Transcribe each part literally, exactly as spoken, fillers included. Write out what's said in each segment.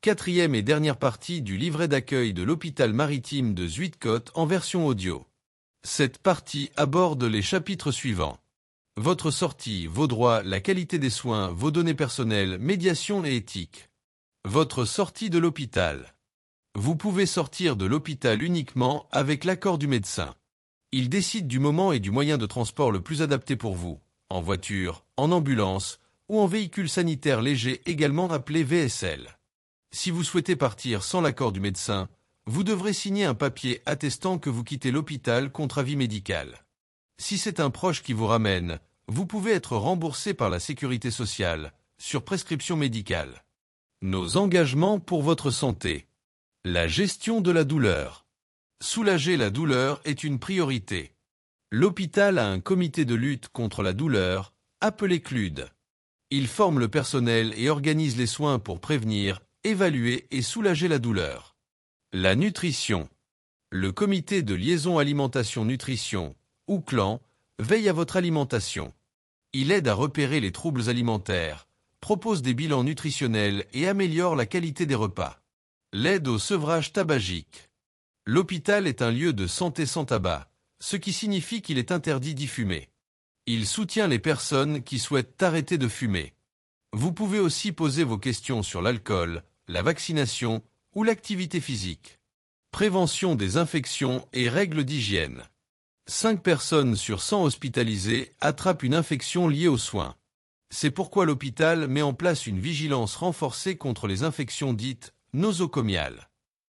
Quatrième et dernière partie du livret d'accueil de l'hôpital maritime de Zuidcote en version audio. Cette partie aborde les chapitres suivants. Votre sortie, vos droits, la qualité des soins, vos données personnelles, médiation et éthique. Votre sortie de l'hôpital. Vous pouvez sortir de l'hôpital uniquement avec l'accord du médecin. Il décide du moment et du moyen de transport le plus adapté pour vous, en voiture, en ambulance ou en véhicule sanitaire léger également appelé V S L. Si vous souhaitez partir sans l'accord du médecin, vous devrez signer un papier attestant que vous quittez l'hôpital contre avis médical. Si c'est un proche qui vous ramène, vous pouvez être remboursé par la sécurité sociale, sur prescription médicale. Nos engagements pour votre santé. La gestion de la douleur. Soulager la douleur est une priorité. L'hôpital a un comité de lutte contre la douleur, appelé C L U D. Il forme le personnel et organise les soins pour prévenir, évaluer et soulager la douleur. La nutrition. Le comité de liaison alimentation-nutrition, ou C L A N, veille à votre alimentation. Il aide à repérer les troubles alimentaires, propose des bilans nutritionnels et améliore la qualité des repas. L'aide au sevrage tabagique. L'hôpital est un lieu de santé sans tabac, ce qui signifie qu'il est interdit d'y fumer. Il soutient les personnes qui souhaitent arrêter de fumer. Vous pouvez aussi poser vos questions sur l'alcool, la vaccination ou l'activité physique. Prévention des infections et règles d'hygiène. cinq personnes sur cent hospitalisées attrapent une infection liée aux soins. C'est pourquoi l'hôpital met en place une vigilance renforcée contre les infections dites nosocomiales.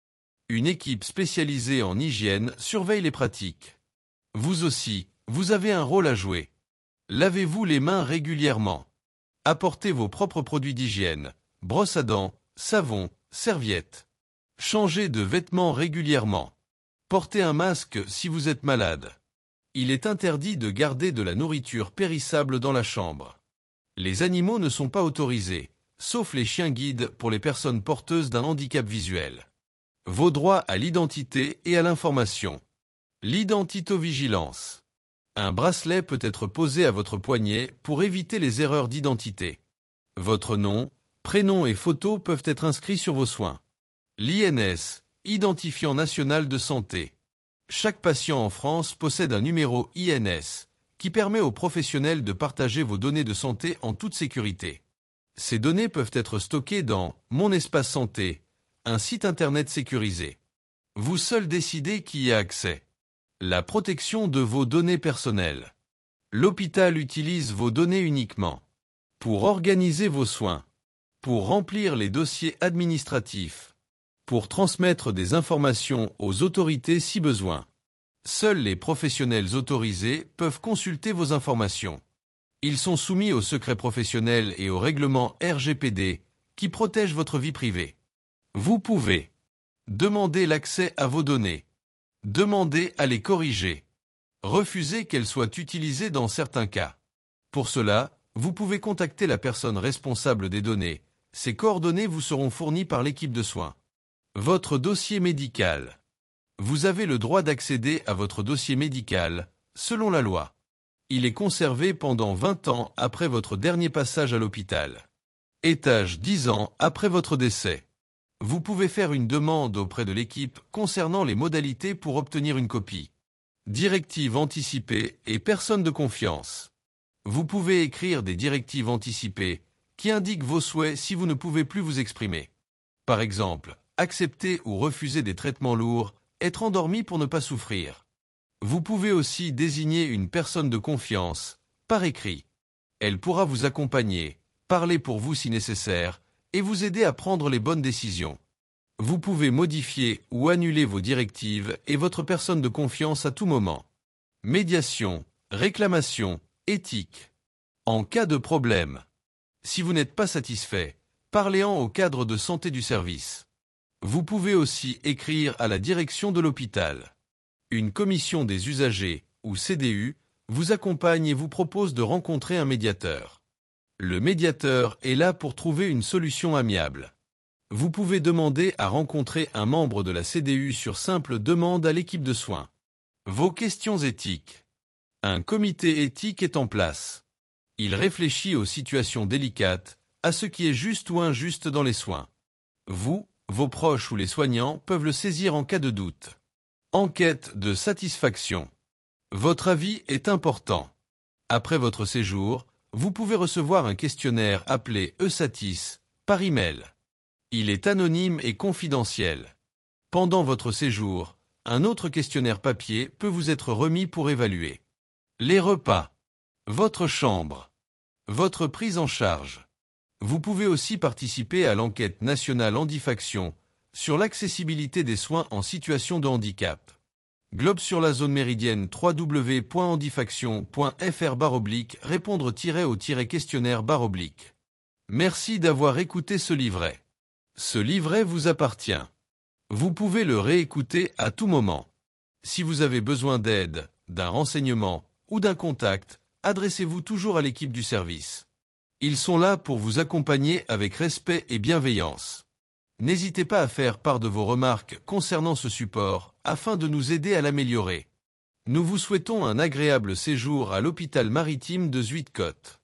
Une équipe spécialisée en hygiène surveille les pratiques. Vous aussi, vous avez un rôle à jouer. Lavez-vous les mains régulièrement. Apportez vos propres produits d'hygiène, brosse à dents, savon, serviettes. Changez de vêtements régulièrement. Portez un masque si vous êtes malade. Il est interdit de garder de la nourriture périssable dans la chambre. Les animaux ne sont pas autorisés, sauf les chiens guides pour les personnes porteuses d'un handicap visuel. Vos droits à l'identité et à l'information. L'identitovigilance. Un bracelet peut être posé à votre poignet pour éviter les erreurs d'identité. Votre nom, prénom et photo peuvent être inscrits sur vos soins. L'I N S, Identifiant national de santé. Chaque patient en France possède un numéro I N S, qui permet aux professionnels de partager vos données de santé en toute sécurité. Ces données peuvent être stockées dans « Mon espace santé », un site internet sécurisé. Vous seul décidez qui y a accès. La protection de vos données personnelles. L'hôpital utilise vos données uniquement pour organiser vos soins, pour remplir les dossiers administratifs, pour transmettre des informations aux autorités si besoin. Seuls les professionnels autorisés peuvent consulter vos informations. Ils sont soumis au secret professionnel et au règlement R G P D, qui protège votre vie privée. Vous pouvez demander l'accès à vos données, demander à les corriger, refuser qu'elles soient utilisées dans certains cas. Pour cela, vous pouvez contacter la personne responsable des données. Ces coordonnées vous seront fournies par l'équipe de soins. Votre dossier médical. Vous avez le droit d'accéder à votre dossier médical, selon la loi. Il est conservé pendant vingt ans après votre dernier passage à l'hôpital. Étage dix ans après votre décès. Vous pouvez faire une demande auprès de l'équipe concernant les modalités pour obtenir une copie. Directives anticipées et personnes de confiance. Vous pouvez écrire des directives anticipées qui indiquent vos souhaits si vous ne pouvez plus vous exprimer. Par exemple, accepter ou refuser des traitements lourds, être endormi pour ne pas souffrir. Vous pouvez aussi désigner une personne de confiance, par écrit. Elle pourra vous accompagner, parler pour vous si nécessaire, et vous aider à prendre les bonnes décisions. Vous pouvez modifier ou annuler vos directives et votre personne de confiance à tout moment. Médiation, réclamation, éthique. En cas de problème. Si vous n'êtes pas satisfait, parlez-en au cadre de santé du service. Vous pouvez aussi écrire à la direction de l'hôpital. Une commission des usagers, ou C D U, vous accompagne et vous propose de rencontrer un médiateur. Le médiateur est là pour trouver une solution amiable. Vous pouvez demander à rencontrer un membre de la C D U sur simple demande à l'équipe de soins. Vos questions éthiques. Un comité éthique est en place. Il réfléchit aux situations délicates, à ce qui est juste ou injuste dans les soins. Vous, vos proches ou les soignants peuvent le saisir en cas de doute. Enquête de satisfaction. Votre avis est important. Après votre séjour, vous pouvez recevoir un questionnaire appelé e-Satis par email. Il est anonyme et confidentiel. Pendant votre séjour, un autre questionnaire papier peut vous être remis pour évaluer les repas, votre chambre, votre prise en charge. Vous pouvez aussi participer à l'enquête nationale Handifaction sur l'accessibilité des soins en situation de handicap. Globe sur la zone méridienne w w w point handifaction point f r barre oblique répondre-au-questionnaire barre oblique. Merci d'avoir écouté ce livret. Ce livret vous appartient. Vous pouvez le réécouter à tout moment. Si vous avez besoin d'aide, d'un renseignement ou d'un contact, adressez-vous toujours à l'équipe du service. Ils sont là pour vous accompagner avec respect et bienveillance. N'hésitez pas à faire part de vos remarques concernant ce support, afin de nous aider à l'améliorer. Nous vous souhaitons un agréable séjour à l'hôpital maritime de Zuidcote.